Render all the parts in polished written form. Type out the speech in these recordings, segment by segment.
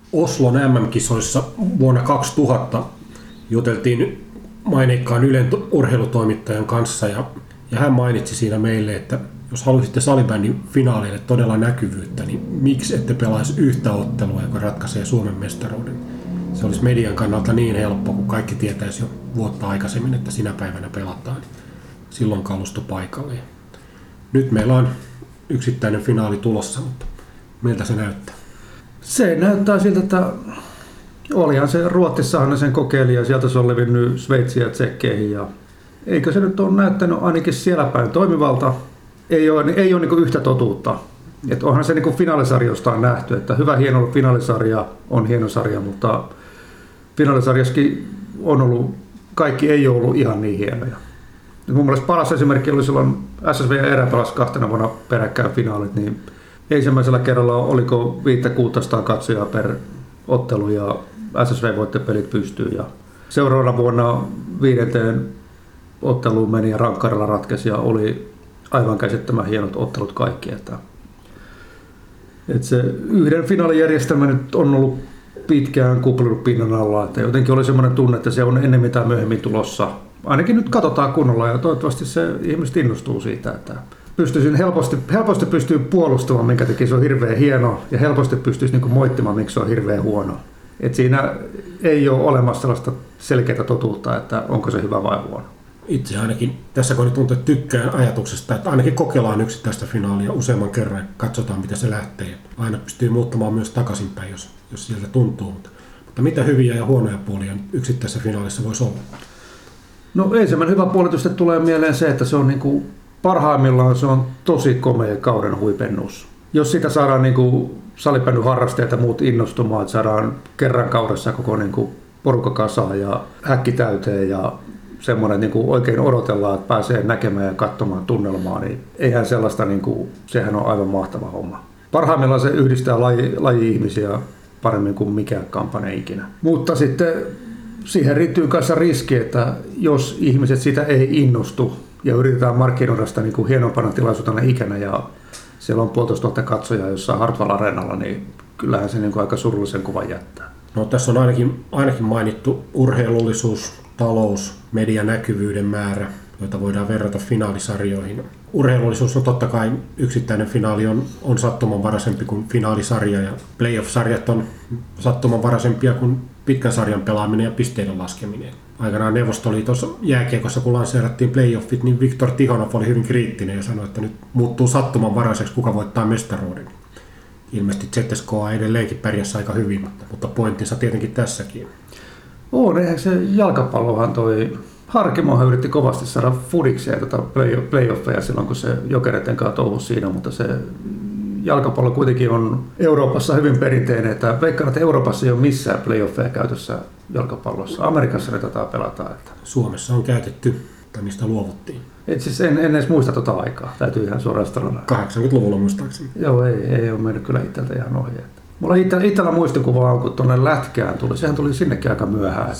Oslon MM-kisoissa vuonna 2000 juteltiin maineikkaan Ylen urheilutoimittajan kanssa ja hän mainitsi siinä meille, että jos haluaisitte salibändin finaaleille todella näkyvyyttä, niin miksi ette pelaisi yhtä ottelua, joka ratkaisee Suomen mestaruuden? Se olisi median kannalta niin helppo, kun kaikki tietäisi jo vuotta aikaisemmin, että sinä päivänä pelataan. Silloin kalusto paikalle. Nyt meillä on yksittäinen finaali tulossa, mutta miltä se näyttää? Se näyttää siltä, että olihan se Ruotsissahan sen kokeili ja sieltä se on levinnyt Sveitsiin ja Tsekkeihin. Ja eikö se nyt ole näyttänyt ainakin siellä päin toimivalta? Ei ole niin kuin yhtä totuutta. Että onhan se niin kuin finaalisarjoista on nähty, että hyvä hieno finaalisarja on hieno sarja, mutta finaalisarjassakin on ollut, kaikki ei ole ollut ihan niin hienoja. Mun mielestä paras esimerkki oli silloin SSV ja Erä pelasi 2 vuonna peräkkäin finaalit, niin ensimmäisellä kerralla oliko 500-600 katsojaa per ottelu ja SSV voitti pelit pystyyn. Ja seuraavana vuonna 5. otteluun meni ja rankkarilla ratkesi ja oli aivan käsittämän hienot ottelut kaikki. Että se yhden finaalijärjestelmä nyt on ollut pitkään kuplinut pinnan alla, että jotenkin oli semmoinen tunne, että se on ennen mitään myöhemmin tulossa. Ainakin nyt katsotaan kunnolla ja toivottavasti se ihmiset innostuu siitä, että pystyisin helposti pystyy puolustamaan, minkä takia se on hirveän hieno ja helposti pystyisi niin kuin moittimaan, miksi se on hirveän huono. Et siinä ei ole olemassa sellaista selkeää totuutta, että onko se hyvä vai huono. Itse ainakin tässä kun tuntuu, että tykkään ajatuksesta, että ainakin kokeillaan yksittäistä finaalia useamman kerran ja katsotaan, mitä se lähtee. Aina pystyy muuttamaan myös takaisinpäin, jos sieltä tuntuu. Mutta mitä hyviä ja huonoja puolia yksittäisessä finaalissa voisi olla? No ensimmäinen hyvä puoli tietysti tulee mieleen se, että se on niin kuin parhaimmillaan se on tosi komea kauden huipennus. Jos sitä saadaan niin kuin salibändyn harrastajat ja muut innostumaan, että saadaan kerran kaudessa koko niin kuin porukka kasaan ja häkki täyteen ja semmoinen niin kuin oikein odotellaan, että pääsee näkemään ja katsomaan tunnelmaa, niin eihän sellaista, niin kuin, sehän on aivan mahtava homma. Parhaimmillaan se yhdistää laji-ihmisiä paremmin kuin mikään kampanja ikinä. Mutta sitten siihen riittyy kanssa riski, että jos ihmiset sitä ei innostu ja yritetään markkinoida sitä niin kuin hienompana tilaisuutena ikänä ja siellä on 1500 katsojaa jossain Hartwall Areenalla, niin kyllähän se niin kuin aika surullisen kuvan jättää. No, tässä on ainakin mainittu urheilullisuus, talous, medianäkyvyyden määrä, joita voidaan verrata finaalisarjoihin. Urheilullisuus on totta kai yksittäinen finaali on sattumanvaraisempi kuin finaalisarja ja playoff-sarjat on sattumanvaraisempia kuin pitkän sarjan pelaaminen ja pisteiden laskeminen. Aikanaan Neuvostoliitossa jääkiekossa, kun lanseerattiin playoffit, niin Viktor Tihonov oli hyvin kriittinen ja sanoi, että nyt muuttuu sattumanvaraiseksi, kuka voittaa mestaruuden. Ilmeisesti ZSKA edelleenkin pärjäsi aika hyvin, mutta pointtinsa tietenkin tässäkin. Eihän se jalkapallohan toi Harkimohan yritti kovasti saada fudiksia playoffeja silloin, kun se Jokereiden kanssa touhusi siinä, mutta se jalkapallo kuitenkin on Euroopassa hyvin perinteinen, että veikkaan, että Euroopassa ei ole missään playoffeja käytössä jalkapallossa. Amerikassa ne tätä pelataan. Että Suomessa on käytetty, tai niistä luovuttiin. Et siis en edes muista tota aikaa, täytyy ihan suoraan sanoa. 80-luvulla muistaakseni. Joo, ei ole mennyt kyllä itseltä ihan ohi. Mulla itsellä muistikuva on, kun tuonne Lätkään tuli. Sehän tuli sinnekin aika myöhään.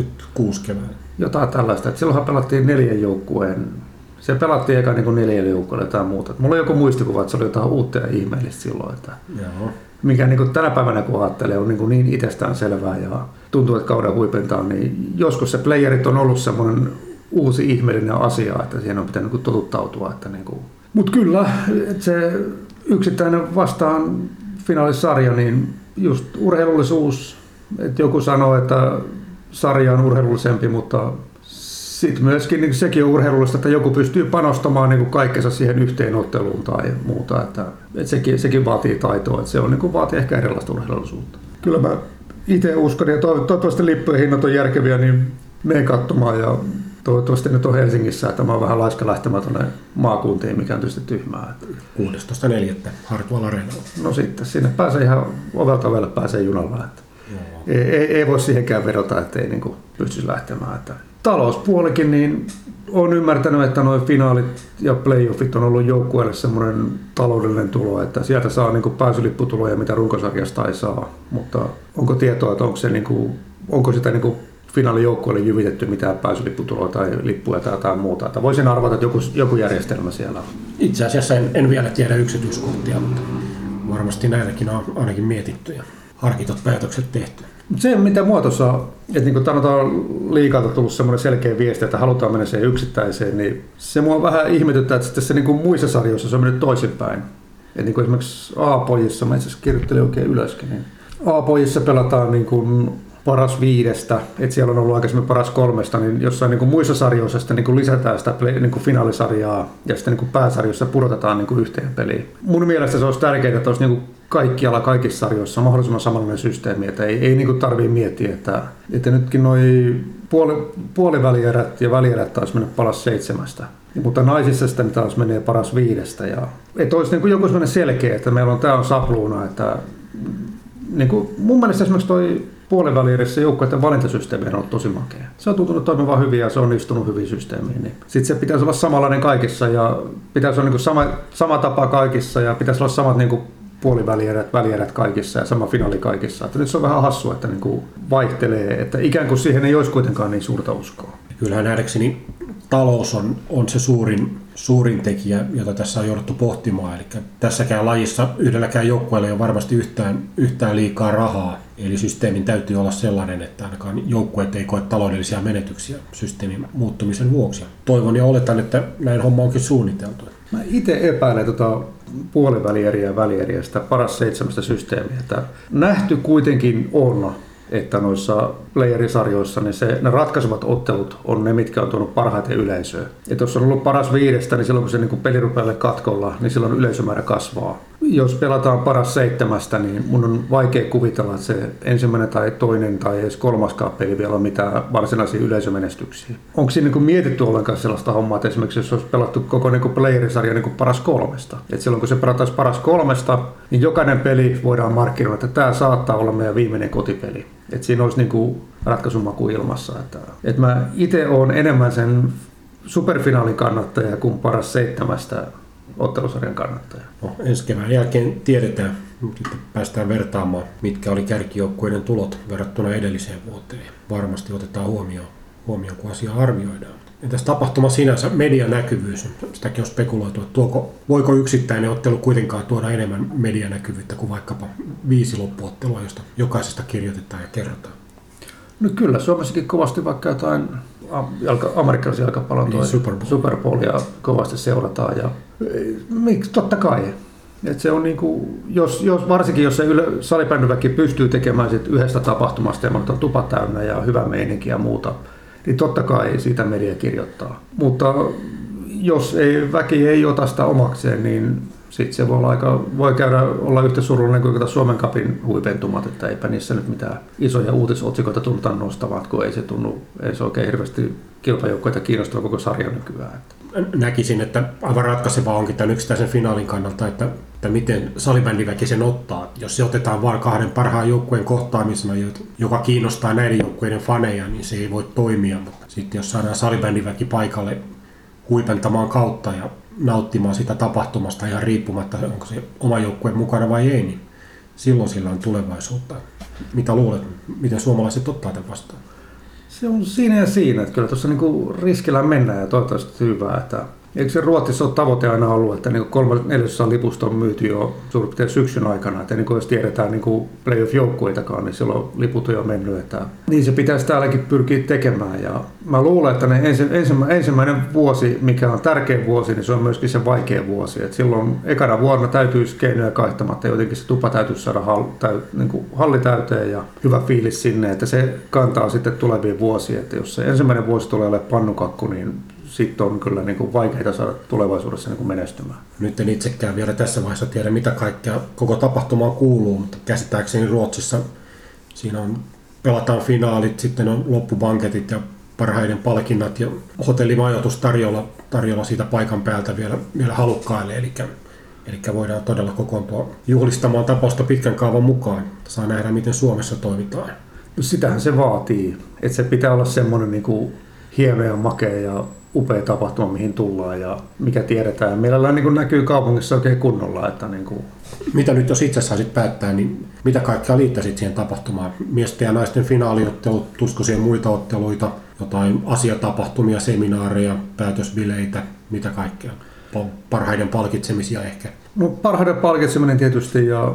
76 kevään. Jotain tällaista. Et silloinhan pelattiin 4 joukkueen. Se pelattiin eka niin 4 joukkueelle tai muuta. Et mulla on joku muistikuva, että se oli jotain uutta ja ihmeellistä silloin. Että mikä niin tänä päivänä kun ajattelee on niin itsestään selvää ja tuntuu, että kauden huipentaa, niin joskus se playerit on ollut semmoinen uusi ihmeellinen asia, että siihen on pitänyt totuttautua. Että Mutta kyllä, että se yksittäinen vastaan finaalisarja, niin just urheilullisuus, että joku sanoo, että sarja on urheilullisempi, mutta sitten myöskin niin sekin on urheilullista, että joku pystyy panostamaan niin kaikkensa siihen yhteenotteluun tai muuta, että sekin vaatii taitoa, että se on, niin vaatii ehkä erilaista urheilullisuutta. Kyllä mä itse uskon ja toivottavasti lippujen hinnat on järkeviä, niin menen katsomaan ja toivottavasti nyt on Helsingissä, että mä oon vähän laiska lähtemään tuonne maakuntiin, mikä on tietysti tyhmää. 16.4. Hartwall Areenalla. No sitten, sinne pääsee ihan ovelta ovelle pääsee junalla. Että ei voi siihenkään vedota, että ei niin pystyisi lähtemään. Että talouspuolikin, niin olen ymmärtänyt, että nuo finaalit ja playoffit on ollut joukkueelle semmoinen taloudellinen tulo, että sieltä saa niin pääsylipputuloja, mitä runkosarjasta ei saa. Mutta onko tietoa, että onko sitä finaalijoukkueelle jyvitetty mitään pääsylipputuloa tai lippuja tai jotain muuta. Että voisin arvata, että joku järjestelmä siellä on. Itse asiassa en vielä tiedä yksityiskohtia, mutta varmasti näitäkin on ainakin mietitty. harkitut päätökset tehty. Se, mitä mua tuossa, että niin kun liikalta tullut semmoinen selkeä viesti, että halutaan mennä siihen yksittäiseen, niin se mua vähän ihmetyttää, että se niin kuin muissa sarjoissa se on mennyt toisinpäin. Että niin kuin esimerkiksi A-pojissa, mä itse asiassa kirjoittelin oikein ylöskin, niin A-pojissa pelataan niin kuin paras 5, että siellä on ollut aikaisemmin paras 3, niin jossain niin kuin muissa sarjoissa sitten niin kuin lisätään sitä niin kuin finaalisarjaa ja sitten niin kuin pääsarjoissa pudotetaan niin kuin yhteen peliin. Mun mielestä se olisi tärkeää, että olisi niin kuin kaikkialla kaikissa sarjoissa mahdollisimman samanlainen systeemi, että ei niin kuin tarvitse miettiä, että nytkin noi puolivälierät ja välierät taas mennä paras 7. Mutta naisissa sitten taas menee paras 5. Ja että olisi niin kuin joku sellainen selkeä, että meillä on tämä on sapluuna, että niin kuin mun mielestä esimerkiksi toi puolivälierissä joukkueiden valintasysteemi on ollut tosi makea. Se on tuntunut toimivan hyvin ja se on istunut hyvin systeemiin. Niin. Sitten se pitäisi olla samanlainen kaikissa ja pitäisi olla niin kuin sama tapa kaikissa ja pitäisi olla samat niin kuin välierät kaikissa ja sama finaali kaikissa. Että nyt se on vähän hassua, että niin kuin vaihtelee, että ikään kuin siihen ei olisi kuitenkaan niin suurta uskoa. Kyllähän nähdäkseni talous on se suurin tekijä, jota tässä on jouduttu pohtimaan. Eli tässäkään lajissa yhdelläkään joukkueella ei ole varmasti yhtään liikaa rahaa. Eli systeemin täytyy olla sellainen, että ainakaan joukkueet ei koe taloudellisia menetyksiä systeemin muuttumisen vuoksi. Toivon ja oletan, että näin homma onkin suunniteltu. Mä itse epäilen puolivälieriä ja välieriä sitä paras 7 systeemiä. Että nähty kuitenkin on, että noissa playerisarjoissa niin ne ratkaisevat ottelut on ne, mitkä on tuonut parhaiten yleisöä. Et jos on ollut paras 5, niin silloin kun se niin peli rupeaa katkolla, niin silloin yleisömäärä kasvaa. Jos pelataan paras 7, niin mun on vaikea kuvitella, että se ensimmäinen tai toinen tai edes kolmaskaan peli vielä on mitään varsinaisia yleisömenestyksiä. Onko siinä niin mietitty ollenkaan sellaista hommaa, että esimerkiksi jos olisi pelattu koko niin playerisarja niin paras 3, että silloin kun se pelataan paras 3, niin jokainen peli voidaan markkinoida, että tämä saattaa olla meidän viimeinen kotipeli. Että siinä olisi niin ratkaisumaku ilmassa. Että mä itse olen enemmän sen superfinaalin kannattaja kuin paras 7 ottelusarjan kannattaja. No, ensi kevään jälkeen tiedetään, sitten päästään vertaamaan, mitkä oli kärkijoukkueiden tulot verrattuna edelliseen vuoteen. Varmasti otetaan huomioon kun asiaa arvioidaan. Entäs tapahtuma sinänsä, medianäkyvyys, sitäkin on spekuloitu, että voiko yksittäinen ottelu kuitenkaan tuoda enemmän medianäkyvyyttä kuin vaikkapa 5 loppuottelua, josta jokaisesta kirjoitetaan ja kerrotaan? No kyllä, Suomessakin kovasti vaikka jotain amerikkalaisia jalkapallon Super Bowlia kovasti seurataan. Ja, miksi? Totta kai. Et se on niinku, varsinkin jos se salibändyväki pystyy tekemään sit yhdestä tapahtumasta ja on tupa täynnä ja hyvä meininki ja muuta, niin totta kai siitä media kirjoittaa. Mutta jos väki ei ota sitä omakseen, niin sitten se voi olla yhtä surullinen kuin Suomen Cupin huipentumat, että eipä niissä nyt mitään isoja uutisotsikoita tunnutaan nostavat, kun ei se oikein hirveästi kilpajoukkoita kiinnostava koko sarja nykyään. Näkisin, että aivan ratkaisevaa onkin tämän yksittäisen finaalin kannalta, että miten salibändiväki sen ottaa. Jos se otetaan vain 2 parhaan joukkueen kohtaamisena, joka kiinnostaa näiden joukkueiden faneja, niin se ei voi toimia. Mutta sitten jos saadaan salibändiväki paikalle huipentamaan kautta ja nauttimaan sitä tapahtumasta ihan riippumatta, onko se oma joukkue mukana vai ei, niin silloin sillä on tulevaisuutta. Mitä luulet, miten suomalaiset ottaa tämän vastaan? Se on siinä ja siinä, että kyllä tuossa niinku riskillä mennään ja toivottavasti hyvää. Että eikö se Ruotsissa ole tavoite aina ollut, että niinku 3/4 lipusta on myyty jo suurin piirtein syksyn aikana, että niinku jos tiedetään niinku playoff-joukkueitakaan, niin silloin liput on jo mennyt. Että niin se pitäisi täälläkin pyrkiä tekemään. Ja mä luulen, että ensimmäinen vuosi, mikä on tärkeä vuosi, niin se on myöskin se vaikea vuosi. Että silloin ekana vuonna täytyisi keinoja kaihtamatta, jotenkin se tupa täytyisi saada halli täyteen ja hyvä fiilis sinne, että se kantaa sitten tuleviin vuosiin. Että jos se ensimmäinen vuosi tulee olemaan pannukakku, niin sitten on kyllä niin kuin vaikeita saada tulevaisuudessa niin kuin menestymään. Nyt en itsekään vielä tässä vaiheessa tiedä, mitä kaikkea koko tapahtumaan kuuluu, mutta käsittääkseni Ruotsissa siinä pelataan finaalit, sitten on loppubanketit ja parhaiden palkinnat ja hotellimajoitus tarjolla siitä paikan päältä vielä halukkaille, eli voidaan todella kokoontua juhlistamaan tapausta pitkän kaavan mukaan. Saa nähdä, miten Suomessa toimitaan. Sitähän se vaatii, että se pitää olla semmoinen niin kuin hieno ja makea ja upea tapahtuma, mihin tullaan ja mikä tiedetään. Meillä niin näkyy kaupungissa oikein kunnolla. Että niin kuin... Mitä nyt jos itse saisit päättää, niin mitä kaikkea liittäisit siihen tapahtumaan? Miesten ja naisten finaaliottelut, tulisiko siihen muita otteluita, jotain asiatapahtumia, seminaareja, päätösbileitä, mitä kaikkea? Parhaiden palkitsemisia ehkä? No parhaiden palkitseminen tietysti ja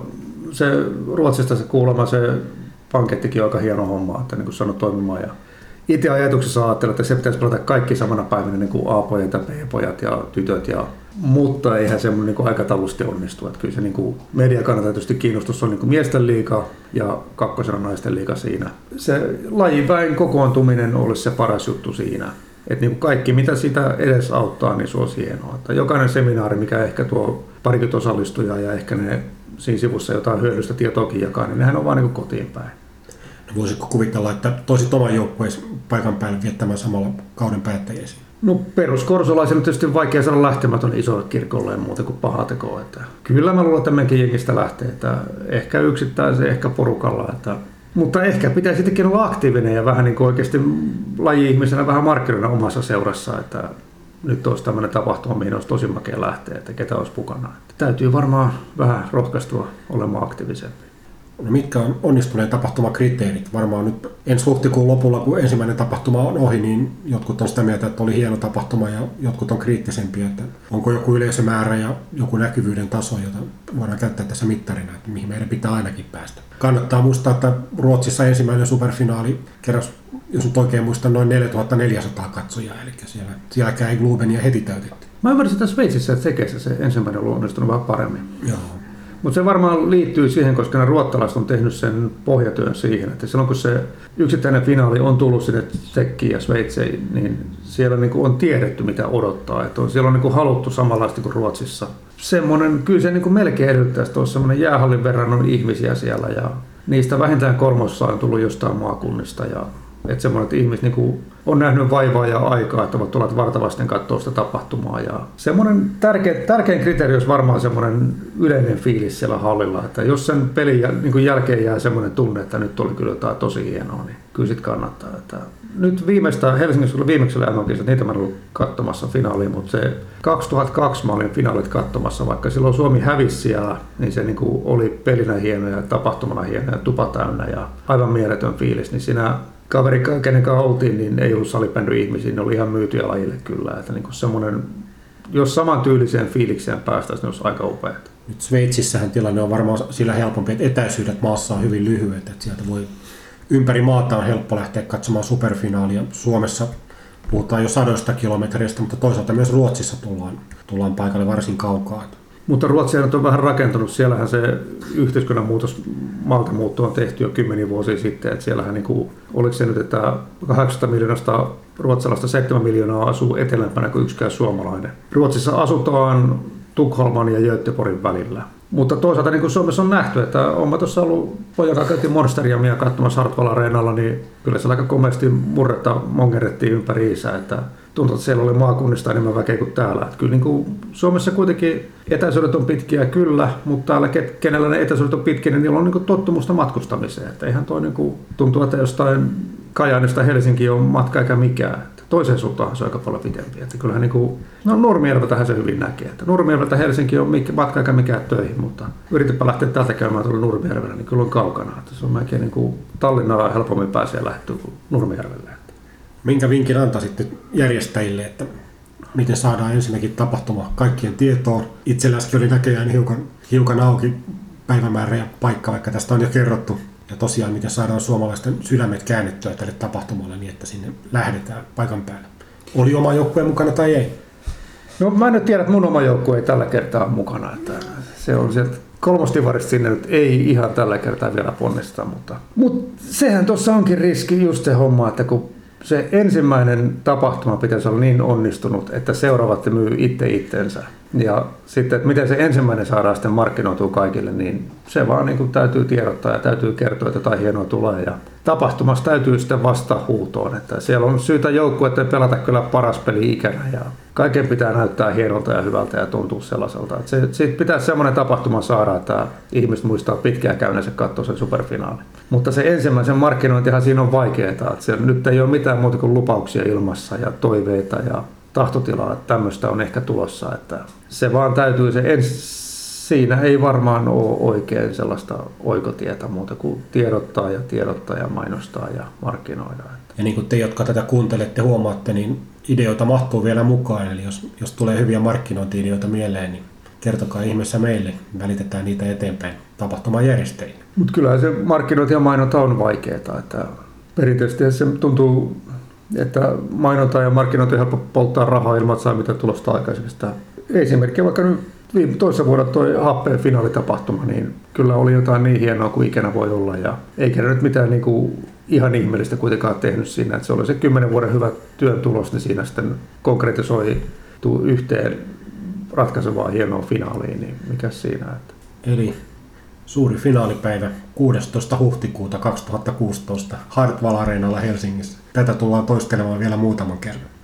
se Ruotsista se kuulemma se pankettikin on aika hieno homma, että niin kuin sanoi toimimaan. Ja itse ajatuksessa ajattelin, että se pitäisi pelata kaikki samana päivänä, niin kuin A-pojat ja B-pojat ja tytöt. Mutta eihän se niin aikataulusti onnistu. Että kyllä se niin median kannalta tietysti kiinnostus on niin miesten liiga ja kakkosena naisten liiga siinä. Se lajiväen kokoontuminen olisi se paras juttu siinä. Että niin kaikki, mitä sitä edes auttaa, niin se on hienoa. Että jokainen seminaari, mikä ehkä tuo parikymmentä osallistujaa ja ehkä ne siinä sivussa jotain hyödyllistä tietoakin jakaa, niin nehän on vaan niin kotiin päin. No voisitko kuvitella, että toisit oman joukkueen paikan päälle viettämään samalla kauden päättäjäsi? No peruskorsolaisen on tietysti vaikea saada lähtemätön isolle kirkolle ja muuta kuin paha tekoa. Että kyllä mä luulen, että meidänkin jengistä lähtee. Että ehkä yksittäisen, ehkä porukalla. Mutta ehkä pitäisi sittenkin olla aktiivinen ja vähän niin kuin oikeasti laji-ihmisenä vähän markkinoida omassa seurassa. Että nyt olisi tämmöinen tapahtuma, mihin olisi tosi makea lähteä, että ketä olisi mukana. Että täytyy varmaan vähän rohkaistua olemaan aktiivisempi. No mitkä on onnistuneen tapahtumakriteerit? Varmaan nyt ensi huhtikuun lopulla, kun ensimmäinen tapahtuma on ohi, niin jotkut on sitä mieltä, että oli hieno tapahtuma ja jotkut on kriittisempiä. Että onko joku yleisömäärä ja joku näkyvyyden taso, jota voidaan käyttää tässä mittarina, että mihin meidän pitää ainakin päästä. Kannattaa muistaa, että Ruotsissa ensimmäinen superfinaali keräsi, jos nyt oikein muistan, noin 4400 katsojaa, eli sielläkään ei Glubenia heti täytetty. Mä ymmärsin, että Sveitsissä Tsekeissä se ensimmäinen on onnistunut vähän paremmin. Joo. Mutta se varmaan liittyy siihen, koska ne ruottalaiset on tehnyt sen pohjatyön siihen, että silloin kun se yksittäinen finaali on tullut sinne Tsekkiin ja Sveitsiin, niin siellä niinku on tiedetty mitä odottaa. Että siellä on niinku haluttu samanlaista kuin Ruotsissa. Semmoinen, kyllä se niinku melkein edellyttää, että olisi semmoinen jäähallin verran on ihmisiä siellä ja niistä vähintään kolmossa on tullut jostain maakunnista. Että semmoinen, että ihmiset niinku on nähnyt vaivaa ja aikaa, että ovat tulleet vartavasten katsoa sitä tapahtumaa. Ja semmoinen tärkein kriteeri olisi varmaan semmoinen yleinen fiilis siellä hallilla. Että jos sen pelin niinku jälkeen jää semmoinen tunne, että nyt oli kyllä jotain tosi hienoa, niin kyllä sit kannattaa. Että nyt Helsingissä oli viimeksi MM-kisat, niitä mä en ollut katsomassa finaaliin, mutta se 2002 mä olin finaalit katsomassa, vaikka silloin Suomi hävisi siellä, niin se niinku oli pelinä hieno ja tapahtumana hieno ja tupa täynnä ja aivan mieletön fiilis, niin siinä kaveri, kenen kanssa oltiin, niin ei ollut salibändy ihmisiä, ne oli ihan myytyjä lajille kyllä. Että niin semmoinen, jos saman tyyliseen fiilikseen päästäisiin, niin olisi aika upeata. Nyt Sveitsissähän tilanne on varmaan sillä helpompi, että etäisyydet maassa on hyvin lyhyet, että sieltä voi ympäri maata on helppo lähteä katsomaan superfinaalia. Suomessa puhutaan jo 100 kilometreistä, mutta toisaalta myös Ruotsissa tullaan paikalle varsin kaukaa. Mutta Ruotsi on vähän rakentunut. Siellähän se yhteiskunnan muutto on tehty jo 10 vuosia sitten. Että siellähän oliko se nyt, että 800 miljoonasta ruotsalaista 7 miljoonaa asuu etelämpänä kuin yksikään suomalainen. Ruotsissa asutaan Tukholman ja Göteborgin välillä. Mutta toisaalta niin kuin Suomessa on nähty, että olen tuossa ollut pojan käytiin Monsteriamia katsomassa Hartwall-areenalla, niin kyllä siellä aika komeasti murretta mongerettiin ympäriinsä, että tuntuu, että siellä oli maakunnista enemmän väkeä kuin täällä. Että kyllä niin kuin Suomessa kuitenkin etäisyydet on pitkiä kyllä, mutta täällä kenellä ne etäisyydet on pitkiä, niin niillä on niin kuin tottumusta matkustamiseen. Että eihän toi niin kuin, tuntuu, että jostain Kajaanista Helsinki on matka eikä mikään. Toiseen suuntaan se on aika paljon pitempi. Että kyllähän niin kuin, no Nurmijärveltähän se hyvin näkee. Että Nurmijärveltä Helsinki on matka eikä mikään töihin, mutta yritäpä lähteä täältä käymään tuolla Nurmijärvellä, niin kyllä on kaukana. Että se on melkein niin kuin Tallinnaan helpommin pääsee lähtöä kuin Nurmijärvelle. Minkä vinkin antaisit nyt järjestäjille, että miten saadaan ensinnäkin tapahtuma kaikkien tietoon? Itselläskin oli näköjään hiukan auki päivämäärä ja paikka, vaikka tästä on jo kerrottu. Ja tosiaan, miten saadaan suomalaisten sydämet käännettyä tälle tapahtumalle niin, että sinne lähdetään paikan päälle. Oli oma joukkue mukana tai ei? No mä en nyt tiedä, että mun oma joukkue ei tällä kertaa ole mukana. Että se on sieltä kolmostivarista sinne nyt ei ihan tällä kertaa vielä ponnista. Mutta sehän tuossa onkin riski just se homma, että kun se ensimmäinen tapahtuma pitäisi olla niin onnistunut, että seuraavat myy itsensä. Ja sitten, että miten se ensimmäinen saadaan sitten markkinoitua kaikille, niin se vaan niin kuin täytyy tiedottaa ja täytyy kertoa, että jotain hienoa tulee. Ja tapahtumassa täytyy sitten vastata huutoon, että siellä on syytä joukkueiden pelata kyllä paras peli ikänä ja kaiken pitää näyttää hienolta ja hyvältä ja tuntua sellaiselta. Että siitä pitäisi semmoinen tapahtuma saada, että ihmiset muistaa pitkään käyneensä katsoa sen superfinaali. Mutta se ensimmäisen markkinointihan siinä on vaikeaa, että se nyt ei ole mitään muuta kuin lupauksia ilmassa ja toiveita ja tahtotilaa, että tämmöistä on ehkä tulossa, että se vaan täytyy siinä ei varmaan ole oikein sellaista oikotietä muuta kuin tiedottaa ja mainostaa ja markkinoida. Ja niin kuin te, jotka tätä kuuntelette, huomaatte, niin ideoita mahtuu vielä mukaan, eli jos tulee hyviä markkinointi-ideoita mieleen, niin kertokaa ihmeessä meille, välitetään niitä eteenpäin tapahtuman järjestäjille. Mutta kyllä se markkinointi ja mainonta on vaikeaa. Että perinteisesti se tuntuu, että mainonta ja markkinointi on helppo polttaa rahaa ilman, että saa mitään tulosta aikaiseksi. Esimerkiksi vaikka nyt toisessa vuonna toi Happeen finaalitapahtuma, niin kyllä oli jotain niin hienoa kuin ikinä voi olla. Ja eikä nyt mitään niin kuin ihan ihmeellistä kuitenkaan tehnyt siinä. Että se oli se 10 vuoden hyvä työn tulos, niin siinä sitten konkretisoi yhteen ratkaisevaa hienoa finaaliin, niin mikä siinä? Että. Eli suuri finaalipäivä 16. huhtikuuta 2016 Hartwall Areenalla Helsingissä. Tätä tullaan toistelemaan vielä muutaman kerran.